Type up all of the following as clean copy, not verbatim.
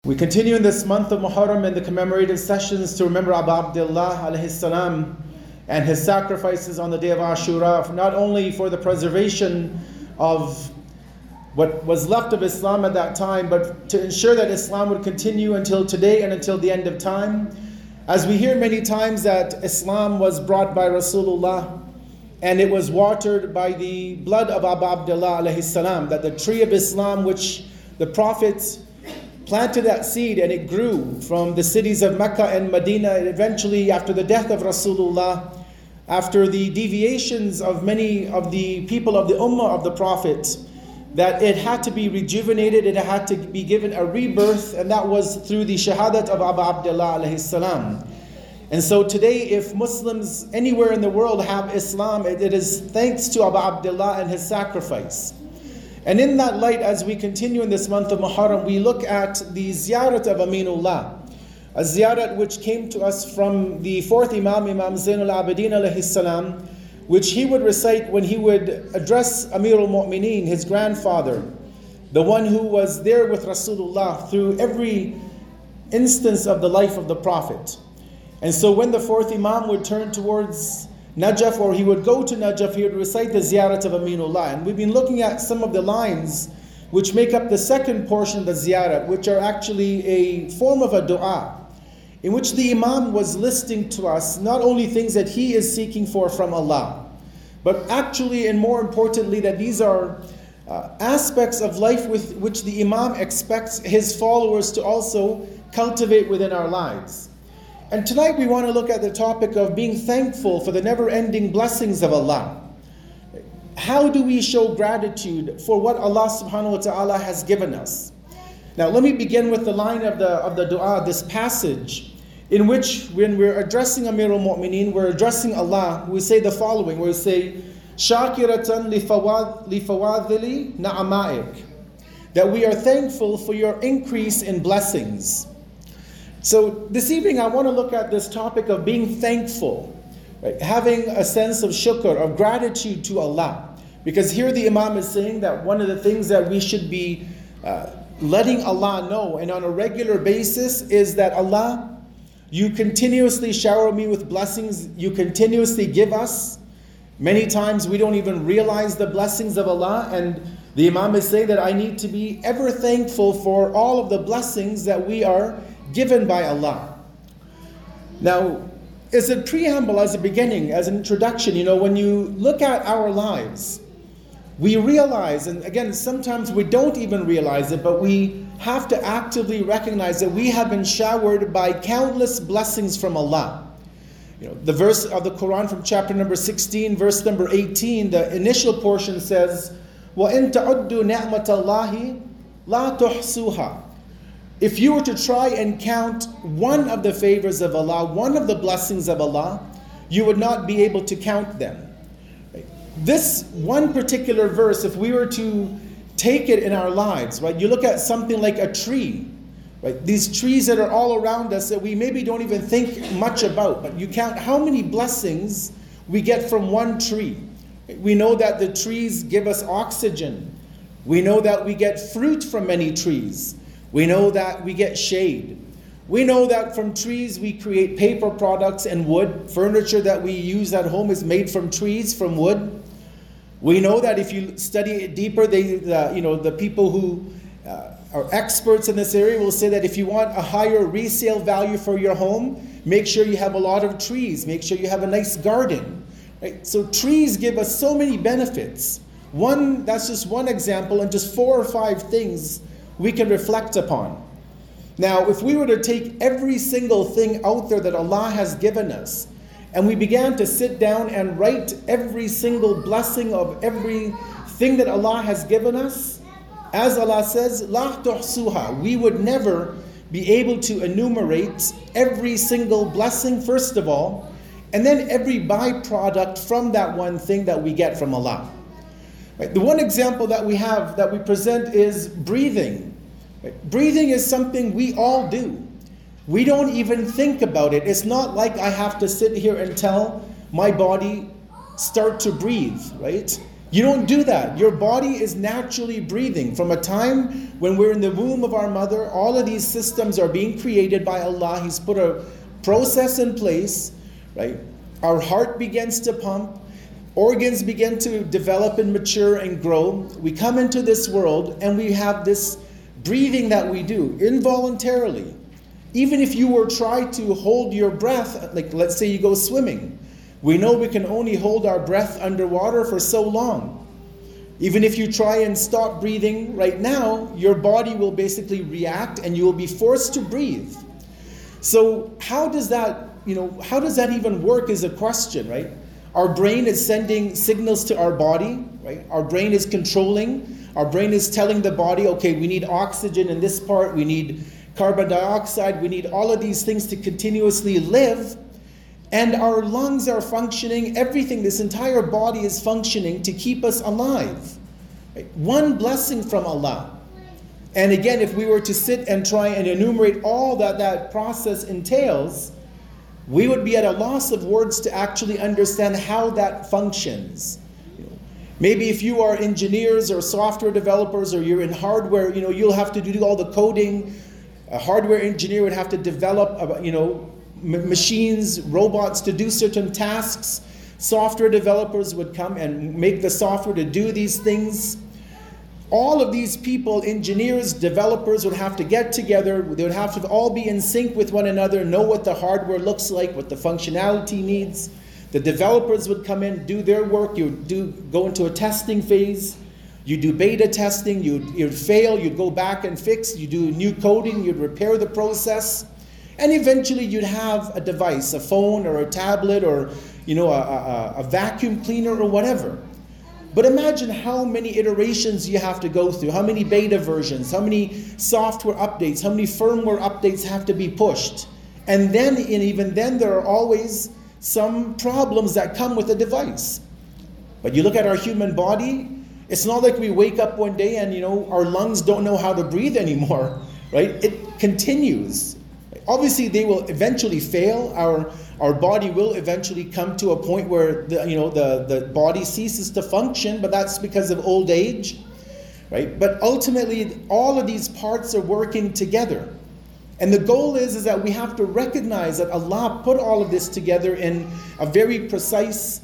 We continue in this month of Muharram and the commemorative sessions to remember Abu Abdullah alayhi salam and his sacrifices on the day of Ashura, not only for the preservation of what was left of Islam at that time, but to ensure that Islam would continue until today and until the end of time. As we hear many times that Islam was brought by Rasulullah and it was watered by the blood of Abu Abdullah alayhi salam, that the tree of Islam which the Prophet planted that seed and it grew from the cities of Mecca and Medina, and eventually after the death of Rasulullah, after the deviations of many of the people of the Ummah of the Prophet, that it had to be rejuvenated, it had to be given a rebirth, and that was through the shahadat of Abu Abdullah alayhi salam. And so today, if Muslims anywhere in the world have Islam, it is thanks to Abu Abdullah and his sacrifice. And in that light, as we continue in this month of Muharram, we look at the ziyarat of Aminullah, a ziyarat which came to us from the fourth Imam, Imam Zainul Abidin alayhi salam, which he would recite when he would address Amirul Mu'mineen, his grandfather, the one who was there with Rasulullah through every instance of the life of the Prophet. And so when the fourth Imam would turn towards Najaf, or he would go to Najaf, he would recite the ziyarat of Aminullah. And we've been looking at some of the lines which make up the second portion of the ziyarat, which are actually a form of a dua, in which the Imam was listing to us not only things that he is seeking for from Allah, but actually and more importantly that these are aspects of life with which the Imam expects his followers to also cultivate within our lives. And tonight we want to look at the topic of being thankful for the never-ending blessings of Allah. How do we show gratitude for what Allah subhanahu wa ta'ala has given us? Now let me begin with the line of the dua, this passage, in which when we're addressing Amirul Mu'mineen, we're addressing Allah, we say the following, we say, Shakiratan lifawadhili na'ama'ik, that we are thankful for your increase in blessings. So this evening I want to look at this topic of being thankful, right? Having a sense of shukr, of gratitude to Allah. Because here the Imam is saying that one of the things that we should be letting Allah know, and on a regular basis, is that Allah, you continuously shower me with blessings, you continuously give us. Many times we don't even realize the blessings of Allah, and the Imam is saying that I need to be ever thankful for all of the blessings that we are given by Allah. Now, as a preamble, as a beginning, as an introduction, when you look at our lives, we realize, and again, sometimes we don't even realize it, but we have to actively recognize that we have been showered by countless blessings from Allah. The verse of the Quran from chapter number 16, verse number 18, the initial portion says, وَإِن تَعُدُّوا نِعْمَةَ اللَّهِ لَا تُحْصُوهَا. If you were to try and count one of the favors of Allah, one of the blessings of Allah, you would not be able to count them. This one particular verse, if we were to take it in our lives, right? You look at something like a tree, right? These trees that are all around us that we maybe don't even think much about, but you count how many blessings we get from one tree. We know that the trees give us oxygen. We know that we get fruit from many trees. We know that we get shade. We know that from trees we create paper products and wood. Furniture that we use at home is made from trees, from wood. We know that if you study it deeper, the people who are experts in this area will say that if you want a higher resale value for your home, make sure you have a lot of trees. Make sure you have a nice garden. Right? So trees give us so many benefits. That's just one example, and just 4 or 5 things we can reflect upon. Now, if we were to take every single thing out there that Allah has given us, and we began to sit down and write every single blessing of everything that Allah has given us, as Allah says, لَا تُحْصُوهَا, we would never be able to enumerate every single blessing, first of all, and then every byproduct from that one thing that we get from Allah. Right? The one example that we have, that we present, is breathing. Right? Breathing is something we all do. We don't even think about it. It's not like I have to sit here and tell my body, start to breathe, right? You don't do that. Your body is naturally breathing. From a time when we're in the womb of our mother, all of these systems are being created by Allah. He's put a process in place, right? Our heart begins to pump. Organs begin to develop and mature and grow. We come into this world and we have this breathing that we do involuntarily. Even if you were trying to hold your breath, like let's say you go swimming, we know we can only hold our breath underwater for so long. Even if you try and stop breathing right now, your body will basically react and you will be forced to breathe. So how does that even work is a question, right? Our brain is sending signals to our body, right? Our brain is controlling. Our brain is telling the body, okay, we need oxygen in this part, we need carbon dioxide, we need all of these things to continuously live. And our lungs are functioning, everything, this entire body is functioning to keep us alive. Right? One blessing from Allah. And again, if we were to sit and try and enumerate all that process entails, we would be at a loss of words to actually understand how that functions. Maybe if you are engineers or software developers or you're in hardware, you'll have to do all the coding. A hardware engineer would have to develop, machines, robots to do certain tasks. Software developers would come and make the software to do these things. All of these people, engineers, developers, would have to get together. They would have to all be in sync with one another, know what the hardware looks like, what the functionality needs. The developers would come in, do their work. You'd go into a testing phase. You do beta testing. You'd fail. You'd go back and fix. You do new coding. You'd repair the process. And eventually you'd have a device, a phone or a tablet or a vacuum cleaner or whatever. But imagine how many iterations you have to go through, how many beta versions, how many software updates, how many firmware updates have to be pushed. And even then there are always some problems that come with the device. But you look at our human body, it's not like we wake up one day and our lungs don't know how to breathe anymore, right? It continues. Obviously they will eventually fail. Our body will eventually come to a point where the body ceases to function, but that's because of old age, right? But ultimately all of these parts are working together. And the goal is that we have to recognize that Allah put all of this together in a very precise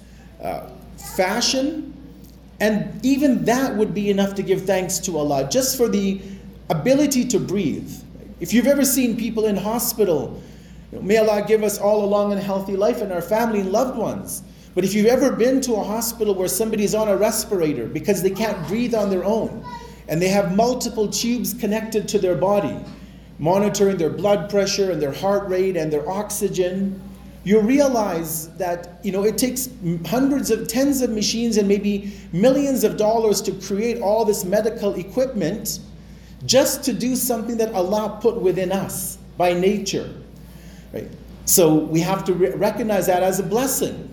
fashion. And even that would be enough to give thanks to Allah, just for the ability to breathe. If you've ever seen people in hospital, may Allah give us all a long and healthy life and our family and loved ones. But if you've ever been to a hospital where somebody's on a respirator because they can't breathe on their own, and they have multiple tubes connected to their body, monitoring their blood pressure and their heart rate and their oxygen, you realize that it takes tens of machines and maybe millions of dollars to create all this medical equipment just to do something that Allah put within us by nature. Right? So we have to recognize that as a blessing.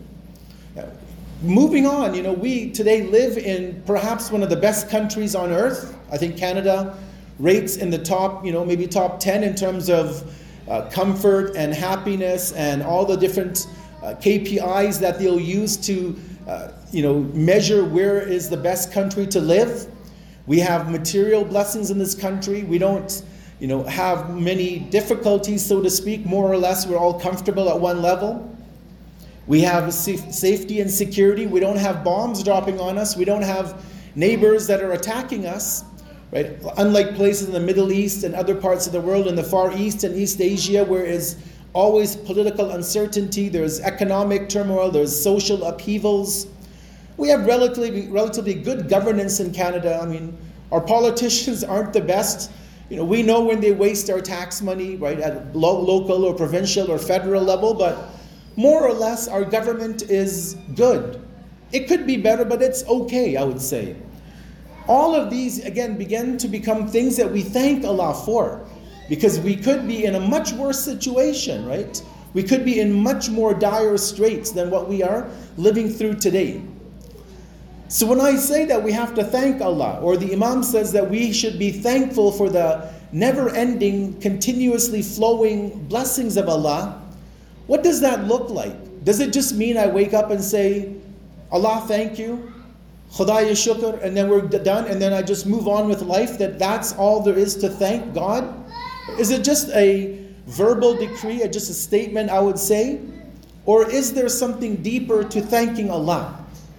Moving on, we today live in perhaps one of the best countries on earth. I think Canada rates in the top, maybe top 10 in terms of comfort and happiness and all the different KPIs that they'll use to, measure where is the best country to live. We have material blessings in this country. We don't, have many difficulties, so to speak. More or less, we're all comfortable at one level. We have safety and security. We don't have bombs dropping on us. We don't have neighbors that are attacking us. Right? Unlike places in the Middle East and other parts of the world, in the Far East and East Asia, where there's always political uncertainty, there's economic turmoil, there's social upheavals. We have relatively good governance in Canada. I mean, our politicians aren't the best. We know when they waste our tax money, right, at local or provincial or federal level, but more or less our government is good. It could be better, but it's okay, I would say. All of these, again, begin to become things that we thank Allah for, because we could be in a much worse situation, right? We could be in much more dire straits than what we are living through today. So when I say that we have to thank Allah, or the Imam says that we should be thankful for the never-ending, continuously flowing blessings of Allah, what does that look like? Does it just mean I wake up and say, Allah, thank you? Khudaya shukr, and then we're done, and then I just move on with life, that's all there is to thank God? Is it just a verbal decree, just a statement, I would say? Or is there something deeper to thanking Allah?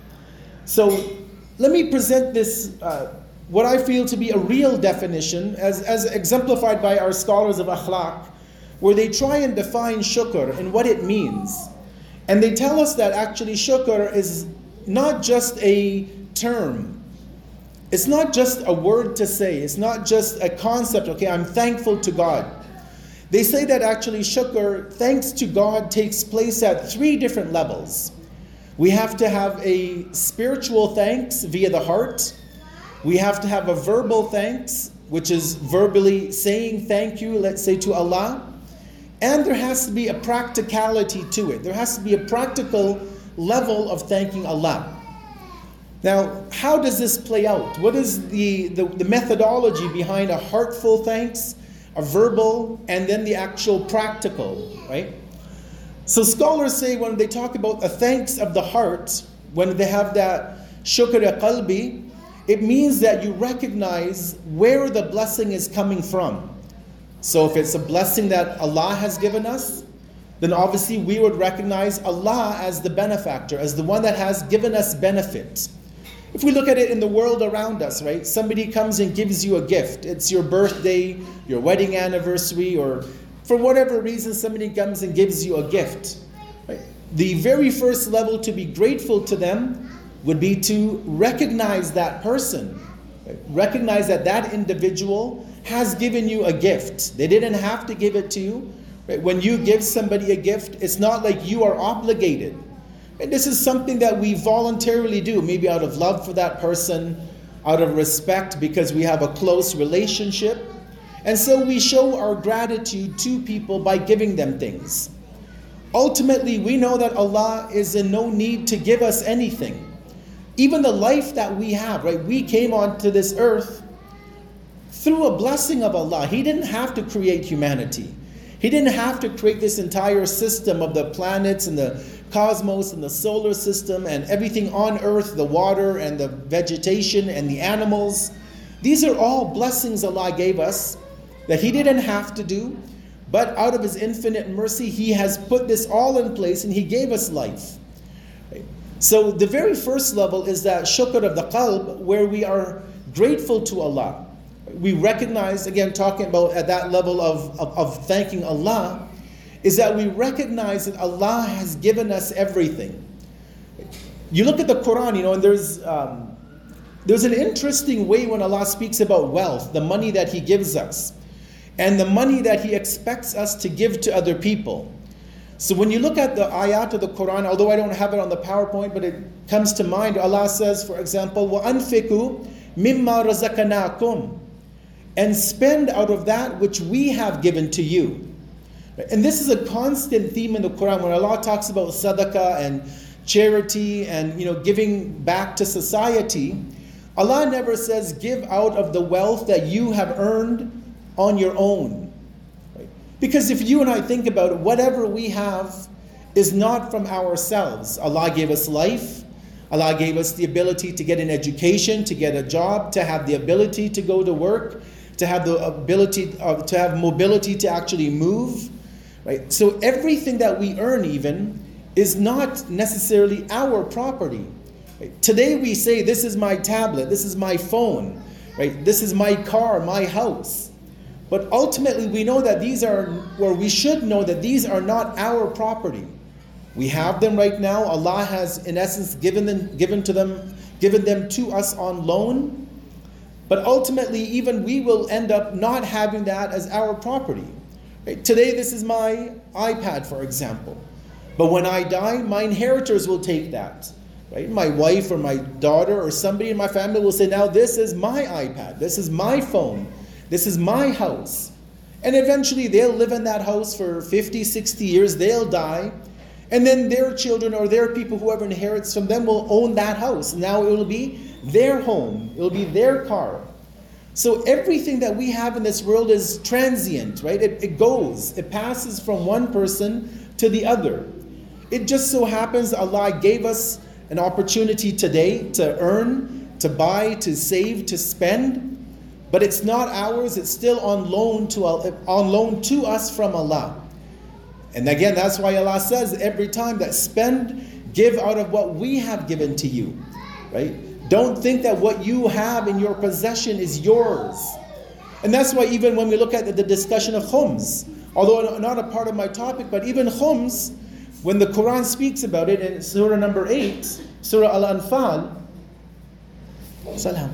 So let me present this, what I feel to be a real definition, as exemplified by our scholars of akhlaq, where they try and define shukr and what it means. And they tell us that actually shukr is not just a term. It's not just a word to say. It's not just a concept, okay, I'm thankful to God. They say that actually shukr, thanks to God, takes place at 3 different levels. We have to have a spiritual thanks via the heart. We have to have a verbal thanks, which is verbally saying thank you, let's say, to Allah. And there has to be a practicality to it. There has to be a practical level of thanking Allah. Now, how does this play out? What is the methodology behind a heartful thanks, a verbal, and then the actual practical, right? So scholars say when they talk about a thanks of the heart, when they have that shukr qalbi, it means that you recognize where the blessing is coming from. So if it's a blessing that Allah has given us, then obviously we would recognize Allah as the benefactor, as the one that has given us benefit. If we look at it in the world around us, right? Somebody comes and gives you a gift. It's your birthday, your wedding anniversary, or for whatever reason somebody comes and gives you a gift. Right? The very first level to be grateful to them would be to recognize that person. Right? Recognize that that individual has given you a gift. They didn't have to give it to you. Right? When you give somebody a gift, it's not like you are obligated. And this is something that we voluntarily do, maybe out of love for that person, out of respect because we have a close relationship. And so we show our gratitude to people by giving them things. Ultimately, we know that Allah is in no need to give us anything. Even the life that we have, right? We came onto this earth through a blessing of Allah. He didn't have to create humanity. He didn't have to create this entire system of the planets and the cosmos and the solar system and everything on earth, the water and the vegetation and the animals. These are all blessings Allah gave us that He didn't have to do, but out of His infinite mercy, He has put this all in place and He gave us life. So the very first level is that shukr of the qalb, where we are grateful to Allah. We recognize, again, talking about at that level of thanking Allah, is that we recognize that Allah has given us everything. You look at the Quran, and there's an interesting way when Allah speaks about wealth, the money that He gives us, and the money that He expects us to give to other people. So when you look at the ayat of the Quran, although I don't have it on the PowerPoint, but it comes to mind, Allah says, for example, وَأَنْفِقُوا مِمَّا رَزَقْنَاكُمْ, and spend out of that which we have given to you. And this is a constant theme in the Quran when Allah talks about sadaqah and charity and giving back to society. Allah never says give out of the wealth that you have earned on your own. Right? Because if you and I think about it, whatever we have is not from ourselves. Allah gave us life. Allah gave us the ability to get an education, to get a job, to have the ability to go to work, to have the ability to have mobility to actually move. Right? So everything that we earn even is not necessarily our property. Right? Today we say, this is my tablet, this is my phone, right? This is my car, my house. But ultimately we know that we should know that these are not our property. We have them right now. Allah has in essence given them to us on loan. But ultimately even we will end up not having that as our property. Right? Today this is my iPad, for example. But when I die, my inheritors will take that. Right? My wife or my daughter or somebody in my family will say, now this is my iPad, this is my phone, this is my house. And eventually they'll live in that house for 50, 60 years, they'll die. And then their children or their people, whoever inherits from them, will own that house. Now it will be their home, it will be their car. So everything that we have in this world is transient, right? It goes, it passes from one person to the other. It just so happens Allah gave us an opportunity today to earn, to buy, to save, to spend, but it's not ours. It's still on loan to us from Allah. And again, that's why Allah says every time that spend, give out of what we have given to you, right? Don't think that what you have in your possession is yours. And that's why even when we look at the discussion of khums, although not a part of my topic, but even khums, when the Quran speaks about it in Surah number 8, Surah Al-Anfal, Salam.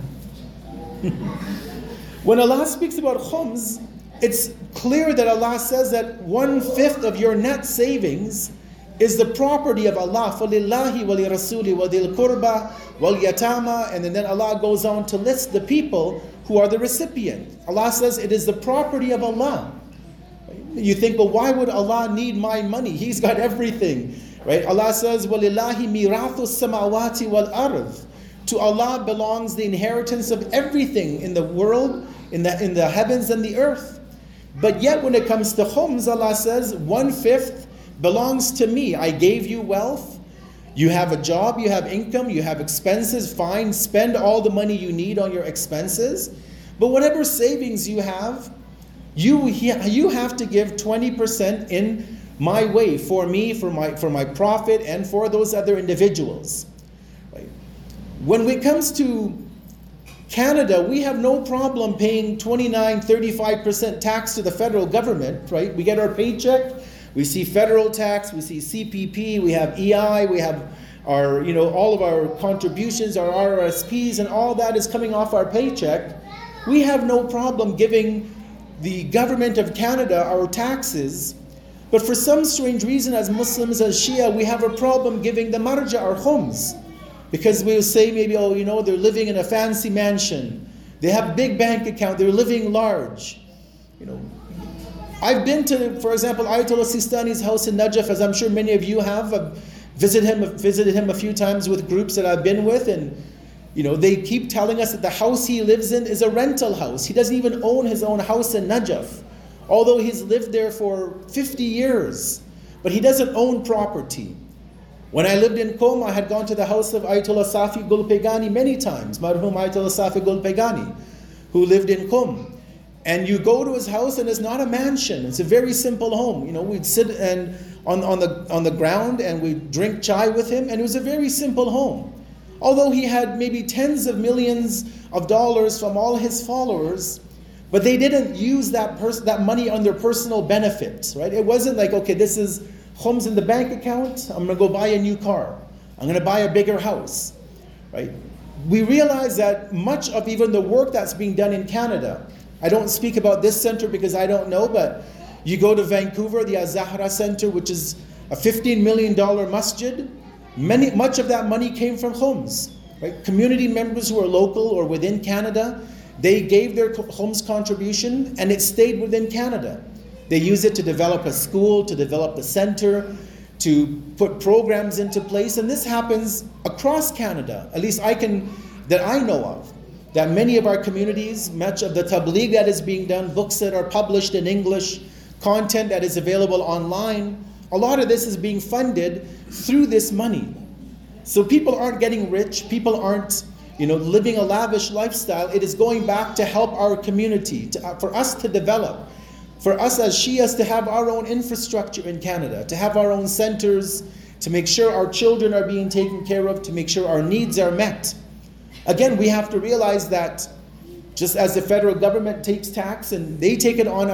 When Allah speaks about khums, it's clear that Allah says that 1/5 of your net savings is the property of Allah. فَلِلَّهِ وَلِرَسُولِ وَذِي الْقُرْبَى وَالْيَتَامَى. And then Allah goes on to list the people who are the recipient. Allah says it is the property of Allah. You think, well, why would Allah need my money? He's got everything, right? Allah says, وَلِلَّهِ مِيرَاثُ السَّمَاوَاتِ وَالْأَرْضِ. To Allah belongs the inheritance of everything in the world, in the heavens and the earth. But yet when it comes to khums, Allah says 1/5 belongs to me. I gave you wealth. You have a job, you have income, you have expenses. Fine, spend all the money you need on your expenses. But whatever savings you have, you have to give 20% in my way, for me, for my profit, and for those other individuals. Right? When it comes to Canada, we have no problem paying 29, 35% tax to the federal government, right? We get our paycheck, we see federal tax, we see CPP, we have EI, we have our, all of our contributions, our RRSPs, and all that is coming off our paycheck. We have no problem giving the government of Canada our taxes, but for some strange reason, as Muslims, as Shia, we have a problem giving the marja, our khums. Because we'll say maybe, they're living in a fancy mansion. They have a big bank account. They're living large. I've been to, for example, Ayatollah Sistani's house in Najaf, as I'm sure many of you have. I've visited him a few times with groups that I've been with. And, they keep telling us that the house he lives in is a rental house. He doesn't even own his own house in Najaf. Although he's lived there for 50 years. But he doesn't own property. When I lived in Qom, I had gone to the house of Ayatollah Safi Gulpegani many times, Marhum Ayatollah Safi Gulpegani, who lived in Qom. And you go to his house and it's not a mansion, it's a very simple home. We'd sit on the ground and we'd drink chai with him, and it was a very simple home. Although he had maybe tens of millions of dollars from all his followers, but they didn't use that money on their personal benefit, right? It wasn't like, okay, this is khums in the bank account, I'm going to go buy a new car. I'm going to buy a bigger house, right? We realize that much of even the work that's being done in Canada, I don't speak about this center because I don't know, but you go to Vancouver, the Az-Zahra Center, which is a $15 million masjid, much of that money came from khums, right? Community members who are local or within Canada, they gave their khums contribution and it stayed within Canada. They use it to develop a school, to develop a center, to put programs into place. And this happens across Canada, at least that I know of. That many of our communities, much of the tabligh that is being done, books that are published in English, content that is available online, a lot of this is being funded through this money. So people aren't getting rich, people aren't living a lavish lifestyle. It is going back to help our community, for us to develop. For us as Shias to have our own infrastructure in Canada, to have our own centers, to make sure our children are being taken care of, to make sure our needs are met. Again, we have to realize that just as the federal government takes tax and they take it on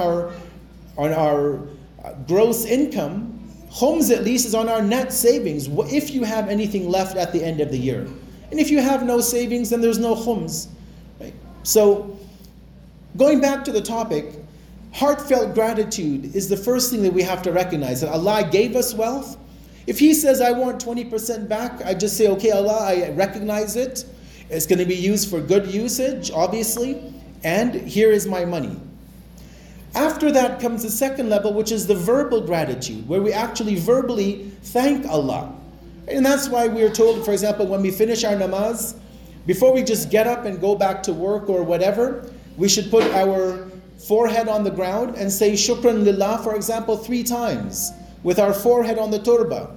our gross income, khums at least is on our net savings, if you have anything left at the end of the year. And if you have no savings, then there's no khums. Right? So, going back to the topic, heartfelt gratitude is the first thing that we have to recognize, that Allah gave us wealth. If He says, I want 20% back, I just say, okay, Allah, I recognize it. It's going to be used for good usage, obviously, and here is my money. After that comes the second level, which is the verbal gratitude, where we actually verbally thank Allah. And that's why we are told, for example, when we finish our namaz, before we just get up and go back to work or whatever, we should put our forehead on the ground and say shukran lillah, for example, 3 times with our forehead on the turba.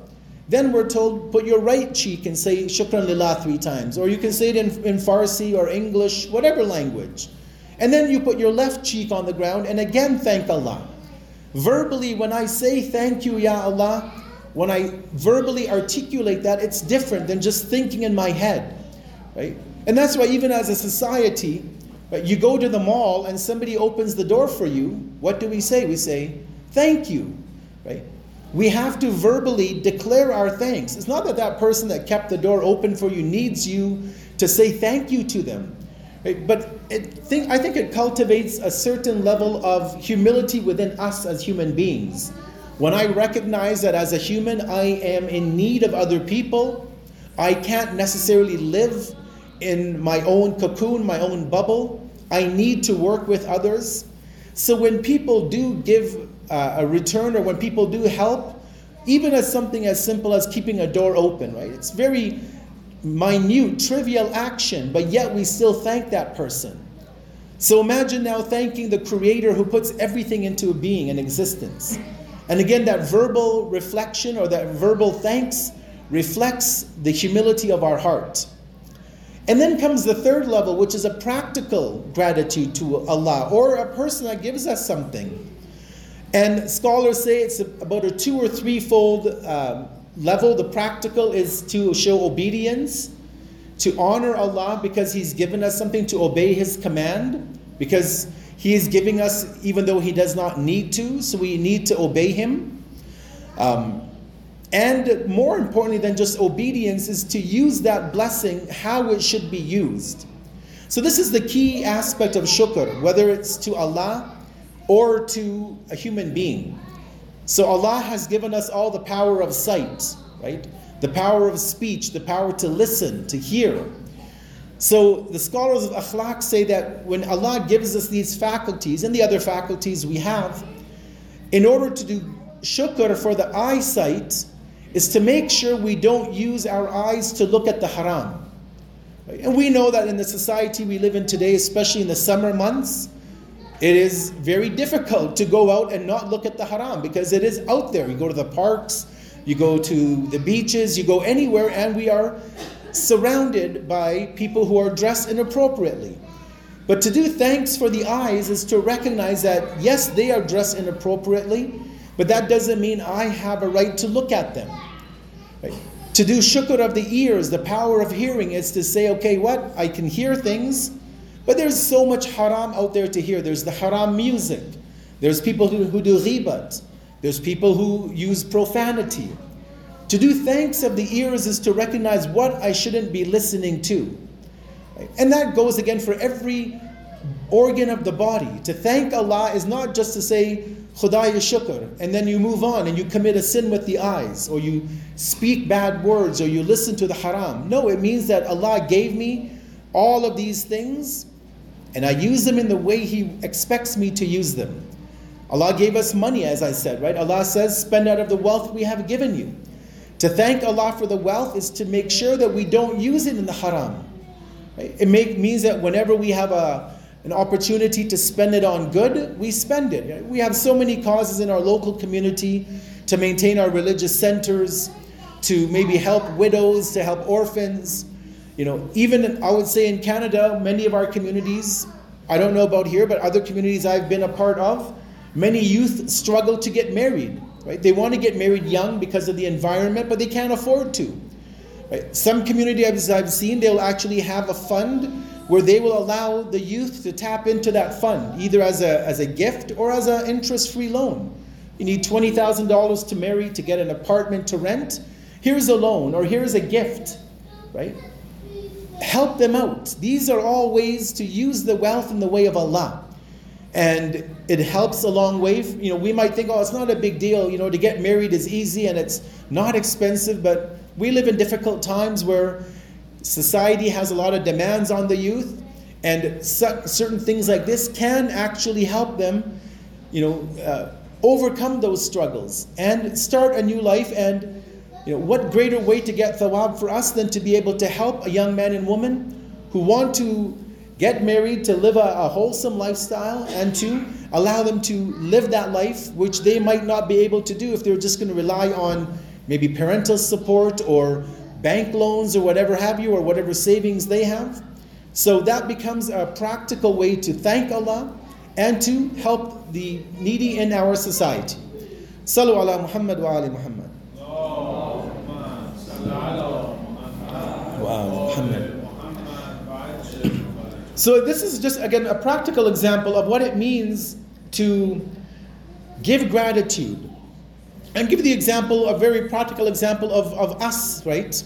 Then we're told, put your right cheek and say shukran lillah 3 times. Or you can say it in Farsi or English, whatever language. And then you put your left cheek on the ground and again thank Allah. Verbally, when I say thank you, Ya Allah, when I verbally articulate that, it's different than just thinking in my head, right? And that's why even as a society, right, you go to the mall and somebody opens the door for you, what do we say? We say, thank you, right? We have to verbally declare our thanks. It's not that that person that kept the door open for you needs you to say thank you to them, right? But I think it cultivates a certain level of humility within us as human beings. When I recognize that as a human, I am in need of other people, I can't necessarily live in my own cocoon, my own bubble. I need to work with others. So when people do give a return, or when people do help, even as something as simple as keeping a door open, right? It's very minute, trivial action, but yet we still thank that person. So imagine now thanking the Creator who puts everything into being and existence. And again, that verbal reflection or that verbal thanks reflects the humility of our heart. And then comes the third level, which is a practical gratitude to Allah, or a person that gives us something. And scholars say it's about a 2 or 3-fold level. The practical is to show obedience, to honor Allah because He's given us something, to obey His command, because He is giving us even though He does not need to, so we need to obey Him. And more importantly than just obedience is to use that blessing how it should be used. So this is the key aspect of shukr, whether it's to Allah or to a human being. So Allah has given us all the power of sight, right? The power of speech, the power to listen, to hear. So the scholars of akhlaq say that when Allah gives us these faculties and the other faculties we have, in order to do shukr for the eyesight, is to make sure we don't use our eyes to look at the haram. Right? And we know that in the society we live in today, especially in the summer months, it is very difficult to go out and not look at the haram because it is out there. You go to the parks, you go to the beaches, you go anywhere, and we are surrounded by people who are dressed inappropriately. But to do thanks for the eyes is to recognize that yes, they are dressed inappropriately, but that doesn't mean I have a right to look at them. Right? To do shukr of the ears, the power of hearing, is to say, okay, what? I can hear things, but there's so much haram out there to hear. There's the haram music. There's people who do ghibat. There's people who use profanity. To do thanks of the ears is to recognize what I shouldn't be listening to. Right? And that goes again for every organ of the body. To thank Allah is not just to say, Khudaya shukr, and then you move on and you commit a sin with the eyes, or you speak bad words, or you listen to the haram. No, it means that Allah gave me all of these things, and I use them in the way He expects me to use them. Allah gave us money, as I said, right? Allah says, spend out of the wealth we have given you. To thank Allah for the wealth is to make sure that we don't use it in the haram. Right? It means that whenever we have an opportunity to spend it on good, we spend it. Right? We have so many causes in our local community to maintain our religious centers, to maybe help widows, to help orphans. You know, even I would say in Canada, many of our communities, I don't know about here, but other communities I've been a part of, many youth struggle to get married. Right? They want to get married young because of the environment, but they can't afford to. Right? Some communities I've seen, they'll actually have a fund where they will allow the youth to tap into that fund, either as a gift or as an interest-free loan. You need $20,000 to marry, to get an apartment to rent. Here's a loan, or here's a gift, right? Help them out. These are all ways to use the wealth in the way of Allah. And it helps a long way. You know, we might think, oh, it's not a big deal. You know, to get married is easy and it's not expensive. But we live in difficult times where society has a lot of demands on the youth, and certain things like this can actually help them, you know, overcome those struggles and start a new life. And you know, what greater way to get thawab for us than to be able to help a young man and woman who want to get married, to live a wholesome lifestyle, and to allow them to live that life which they might not be able to do if they're just going to rely on maybe parental support or bank loans or whatever have you, or whatever savings they have. So that becomes a practical way to thank Allah and to help the needy in our society. Sallu ala Muhammad wa ali Muhammad. Wa Muhammad. So this is just, again, a practical example of what it means to give gratitude. And give the example, a very practical example of us, right?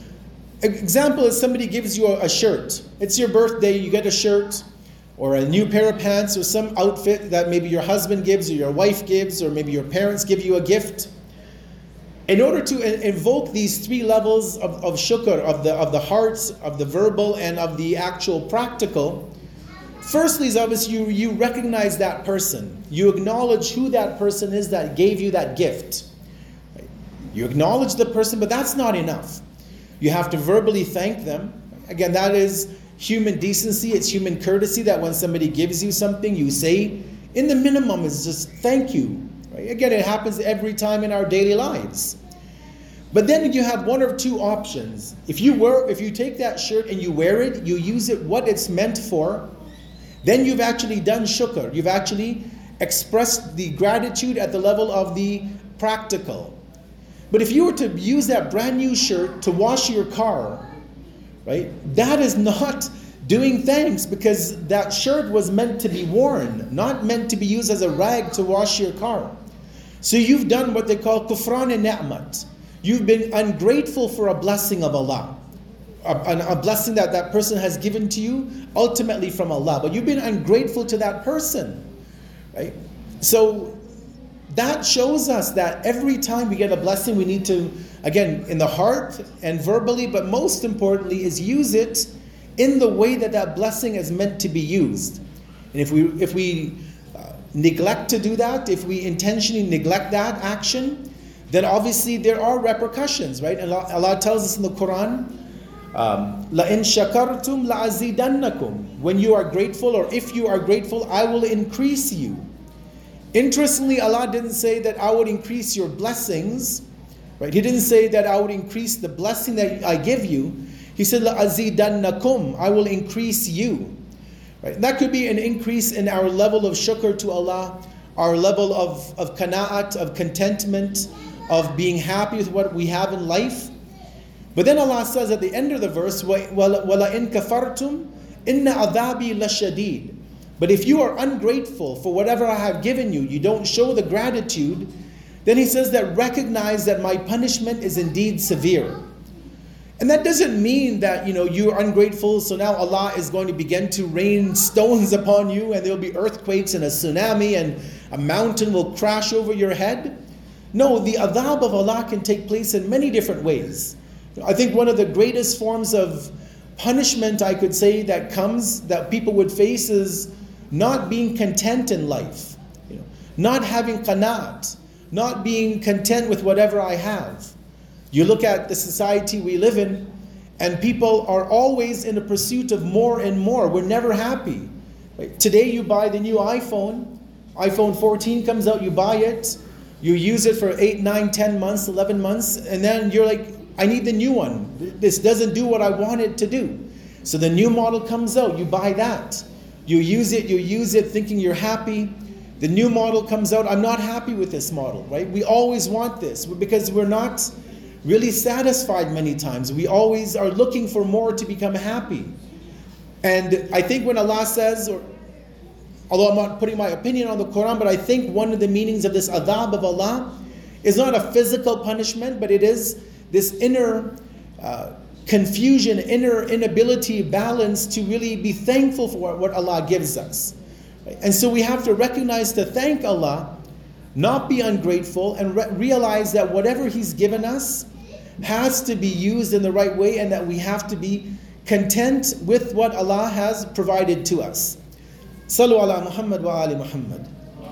Example is somebody gives you a shirt. It's your birthday, you get a shirt, or a new pair of pants, or some outfit that maybe your husband gives, or your wife gives, or maybe your parents give you a gift. In order to invoke these three levels of shukr, of the hearts, of the verbal, and of the actual practical, firstly is obviously you recognize that person. You acknowledge who that person is that gave you that gift. You acknowledge the person, but that's not enough. You have to verbally thank them. Again, that is human decency, it's human courtesy that when somebody gives you something, you say, in the minimum, is just thank you. Right? Again, it happens every time in our daily lives. But then you have one or two options. If you take that shirt and you wear it, you use it what it's meant for, then you've actually done shukr. You've actually expressed the gratitude at the level of the practical. But if you were to use that brand new shirt to wash your car, right, that is not doing thanks, because that shirt was meant to be worn, not meant to be used as a rag to wash your car. So you've done what they call kufran ni'mat. You've been ungrateful for a blessing of Allah. A blessing that that person has given to you, ultimately from Allah. But you've been ungrateful to that person, right? So that shows us that every time we get a blessing, we need to, again, in the heart and verbally, but most importantly, is use it in the way that that blessing is meant to be used. And if we neglect to do that, if we intentionally neglect that action, then obviously there are repercussions, right? And Allah tells us in the Quran, لَإِن شَكَرْتُمْ لَأَزِيدَنَّكُمْ. When you are grateful, or if you are grateful, I will increase you. Interestingly, Allah didn't say that I would increase your blessings, right? He didn't say that I would increase the blessing that I give you. He said, لَأَزِيدَنَّكُمْ. I will increase you. Right? That could be an increase in our level of shukr to Allah, our level of qana'at, of contentment, of being happy with what we have in life. But then Allah says at the end of the verse, وَلَئِن كَفَرْتُمْ إِنَّ عَذَابِي لَشَدِيدٌ. But if you are ungrateful for whatever I have given you, you don't show the gratitude, then He says that recognize that my punishment is indeed severe. And that doesn't mean that you're ungrateful, so now Allah is going to begin to rain stones upon you, and there'll be earthquakes and a tsunami and a mountain will crash over your head. No, the adhab of Allah can take place in many different ways. I think one of the greatest forms of punishment, I could say, that people would face is not being content in life, not having qanaat, not being content with whatever I have. You look at the society we live in, and people are always in a pursuit of more and more. We're never happy. Right? Today you buy the new iPhone 14 comes out, you buy it, you use it for 8, 9, 10 months, 11 months, and then you're like, I need the new one. This doesn't do what I want it to do. So the new model comes out, you buy that. You use it thinking you're happy. The new model comes out, I'm not happy with this model, right? We always want this because we're not really satisfied many times. We always are looking for more to become happy. And I think when Allah says, although I'm not putting my opinion on the Quran, but I think one of the meanings of this adhab of Allah is not a physical punishment, but it is this inner confusion, inner inability, balance to really be thankful for what Allah gives us. And so we have to recognize to thank Allah, not be ungrateful, and realize that whatever He's given us has to be used in the right way, and that we have to be content with what Allah has provided to us. Sallu ala Muhammad wa ali Muhammad.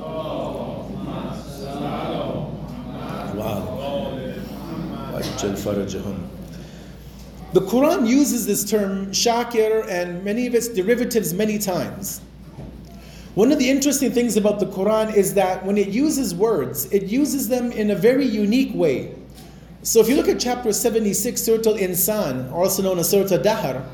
The Quran uses this term shakir and many of its derivatives many times. One of the interesting things about the Quran is that when it uses words, it uses them in a very unique way. So if you look at chapter 76, Surah Al-Insan, also known as Surah Al-Dahr,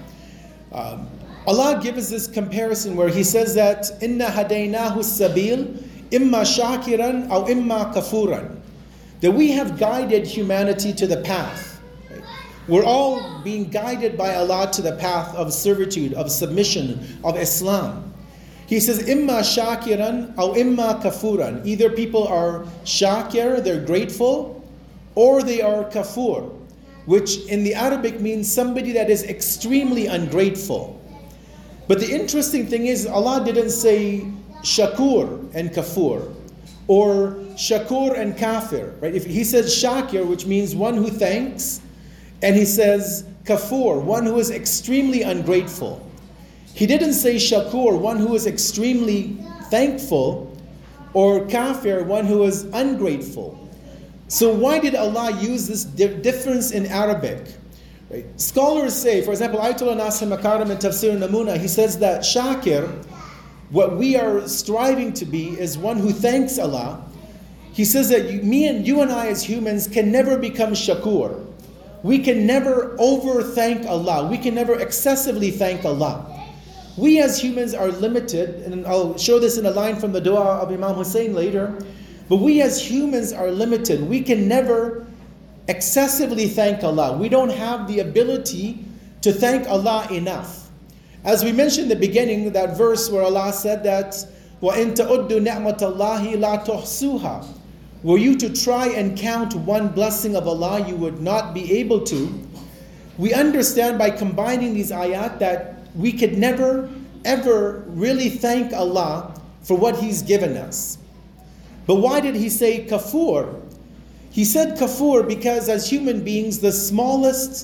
Allah gives us this comparison where He says that Inna hadaynahu sabil imma shakiran aw imma kafuran, that we have guided humanity to the path. Right? We're all being guided by Allah to the path of servitude, of submission, of Islam. He says imma shakiran aw imma kafuran. Either people are shakir, they're grateful, or they are kafur, which in the Arabic means somebody that is extremely ungrateful. But the interesting thing is, Allah didn't say shakur and kafur, or shakur and kafir. Right? If He says shakir, which means one who thanks, and He says kafur, one who is extremely ungrateful. He didn't say shakur, one who is extremely thankful, or kafir, one who is ungrateful. So why did Allah use this difference in Arabic? Right. Scholars say, for example, Ayatollah Nasir Makarim in Tafsir Namuna, he says that Shakir, what we are striving to be is one who thanks Allah. He says that you and I as humans can never become Shakur. We can never over-thank Allah. We can never excessively thank Allah. We as humans are limited, and I'll show this in a line from the dua of Imam Hussein later, but we as humans are limited. We can never excessively thank Allah. We don't have the ability to thank Allah enough. As we mentioned in the beginning, that verse where Allah said that وَإِن تَعُدُّ نِعْمَةَ اللَّهِ لَا تُحْصُوهَا, were you to try and count one blessing of Allah, you would not be able to. We understand by combining these ayat that we could never ever really thank Allah for what He's given us. But why did He say kafur? He said kafur because as human beings, the smallest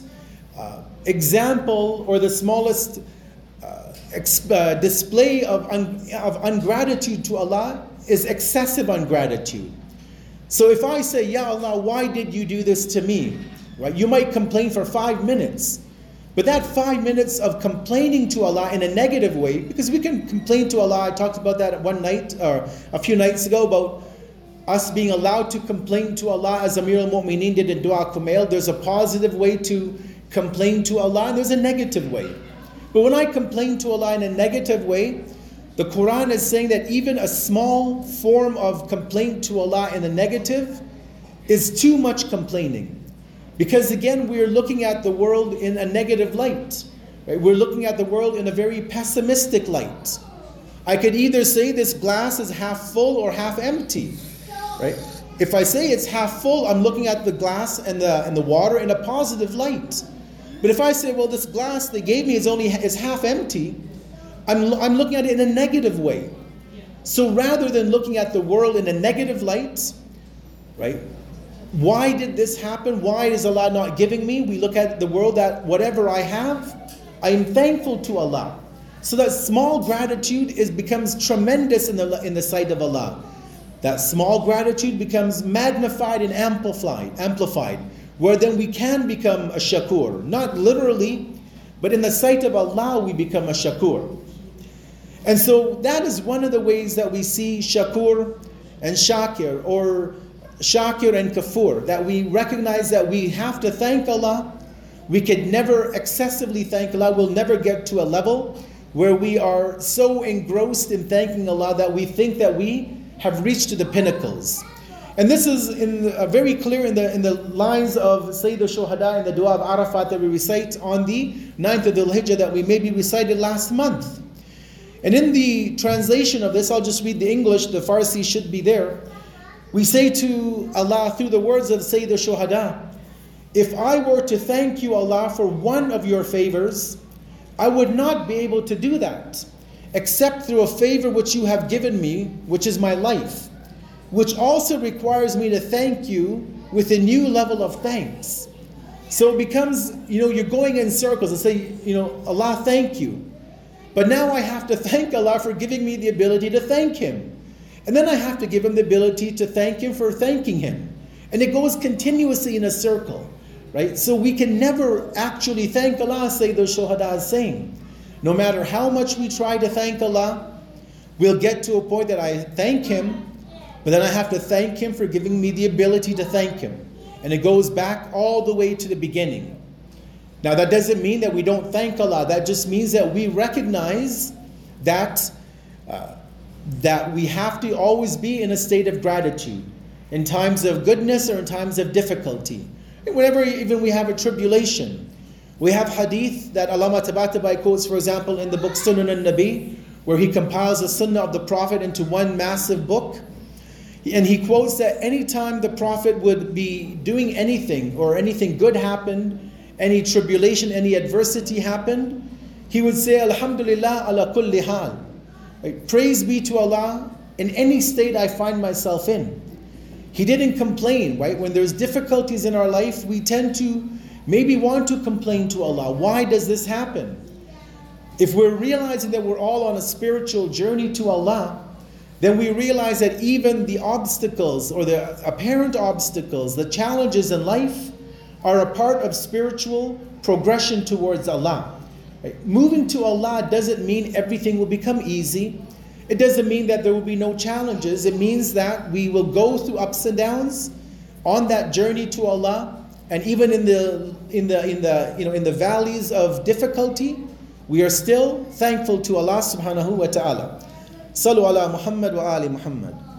example or the smallest display of ungratitude to Allah is excessive ungratitude. So if I say, Ya Allah, why did you do this to me? Right? You might complain for 5 minutes. But that 5 minutes of complaining to Allah in a negative way, because we can complain to Allah, I talked about that one night or a few nights ago about us being allowed to complain to Allah as Amir al-Mu'mineen did in Dua Kumail. There's a positive way to complain to Allah and there's a negative way. But when I complain to Allah in a negative way, the Quran is saying that even a small form of complaint to Allah in the negative is too much complaining. Because again, we're looking at the world in a negative light. Right? We're looking at the world in a very pessimistic light. I could either say this glass is half full or half empty. Right? If I say it's half full, I'm looking at the glass and the water in a positive light. But if I say, well, this glass they gave me is half empty, I'm looking at it in a negative way. So rather than looking at the world in a negative light, right? Why did this happen? Why is Allah not giving me? We look at the world that whatever I have, I am thankful to Allah. So that small gratitude becomes tremendous in the sight of Allah. That small gratitude becomes magnified and amplified, where then we can become a shakur. Not literally, but in the sight of Allah we become a shakur. And so that is one of the ways that we see shakur and shakir, or shakir and kafur, that we recognize that we have to thank Allah. We can never excessively thank Allah. We'll never get to a level where we are so engrossed in thanking Allah that we think that we have reached to the pinnacles. And this is very clear in the lines of Sayyid al-Shuhada in the Dua of Arafat that we recite on the 9th of Dhul-Hijjah that we maybe recited last month. And in the translation of this, I'll just read the English, the Farsi should be there. We say to Allah through the words of Sayyid al-Shuhada, if I were to thank you, Allah, for one of your favors, I would not be able to do that, except through a favor which you have given me, which is my life, which also requires me to thank you with a new level of thanks. So it becomes, you're going in circles and say, Allah, thank you. But now I have to thank Allah for giving me the ability to thank Him. And then I have to give Him the ability to thank Him for thanking Him. And it goes continuously in a circle, right? So we can never actually thank Allah, Sayyid al-Shuhada is saying. No matter how much we try to thank Allah, we'll get to a point that I thank Him, but then I have to thank Him for giving me the ability to thank Him. And it goes back all the way to the beginning. Now that doesn't mean that we don't thank Allah. That just means that we recognize that that we have to always be in a state of gratitude in times of goodness or in times of difficulty. Whenever even we have a tribulation. We have hadith that Allama Tabatabai quotes, for example, in the book Sunan al-Nabi, where he compiles the sunnah of the Prophet into one massive book. And he quotes that anytime the Prophet would be doing anything or anything good happened, any tribulation, any adversity happened, he would say, Alhamdulillah ala kulli hal. Right? Praise be to Allah in any state I find myself in. He didn't complain, right? When there's difficulties in our life, we tend to maybe want to complain to Allah. Why does this happen? If we're realizing that we're all on a spiritual journey to Allah, then we realize that even the obstacles or the apparent obstacles, the challenges in life are a part of spiritual progression towards Allah. Right? Moving to Allah doesn't mean everything will become easy. It doesn't mean that there will be no challenges. It means that we will go through ups and downs on that journey to Allah, and even in the valleys of difficulty, we are still thankful to Allah subhanahu wa ta'ala. Sallu ala Muhammad wa ali Muhammad.